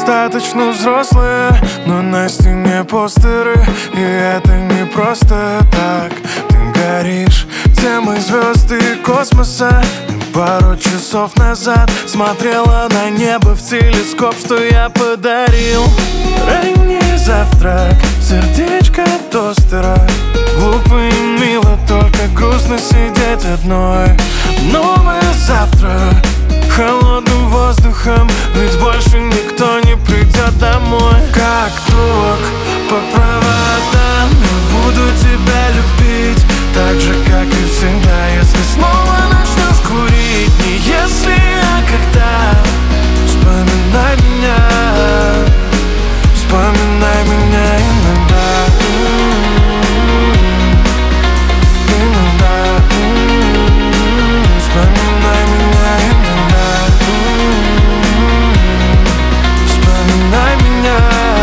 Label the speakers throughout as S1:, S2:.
S1: достаточно взрослые, но на стене постеры, и это не просто так. Ты горишь темой звезд и космоса. Пару часов назад смотрела на небо в телескоп, что я подарил. Ранний завтрак, сердечко тостера. Глупо и мило, только грустно сидеть одной. Новое завтра, холодным воздухом, ведь больше никто не придет домой. Как ток по проводам, я буду тебя любить так же, как и всегда. Если снова начнешь курить, не если, а когда. Вспоминай меня, вспоминай меня иногда. Иногда. Вспоминай меня иногда. Вспоминай меня.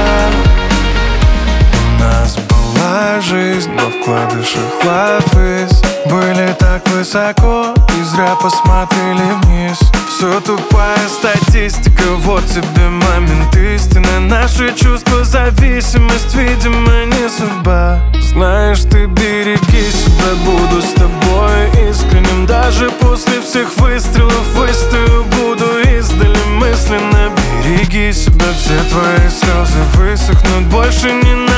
S1: У нас была жизнь, но вкладышах лавис были так высоко и зря посмотрели вниз. Все тупая статистика, вот тебе момент истины. Наши чувства, зависимость, видимо, не судьба. Знаешь, ты береги себя, буду с тобой искренним. Даже после всех выстрелов выстою, буду издали мысленно. Береги себя, все твои слезы высохнут, больше не надо.